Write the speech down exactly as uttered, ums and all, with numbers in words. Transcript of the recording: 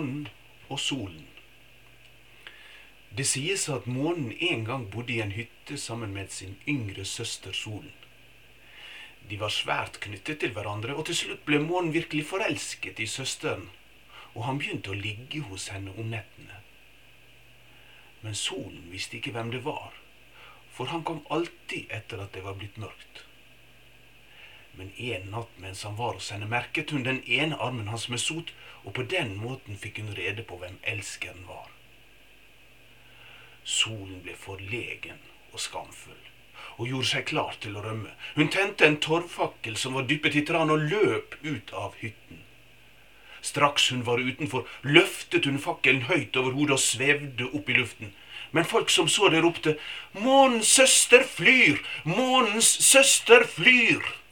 månen og solen. Det sies at månen en gang bodde i en hytte sammen med sin yngre søster solen. De var svært knyttet til hverandre, og til slutt ble månen virkelig forelsket i søsteren, og han begynte å ligge hos henne om nettene. Men solen visste ikke hvem det var, for han kom alltid etter at det var blitt mørkt. Men en natt mens han var hos henne, merket hun den ene armen hans med sot, og på den måten fikk hun rede på hvem elskeren var. Solen ble forlegen og skamfull, og gjorde seg klar til å rømme. Hun tente en torvfakkel som var dyppet i tran, og løp ut av hytten. Straks hun var utenfor, løftet hun fakkelen høyt over hodet og svevde opp i luften. Men folk som så det ropte, «Månens søster flyr! Månens søster flyr!»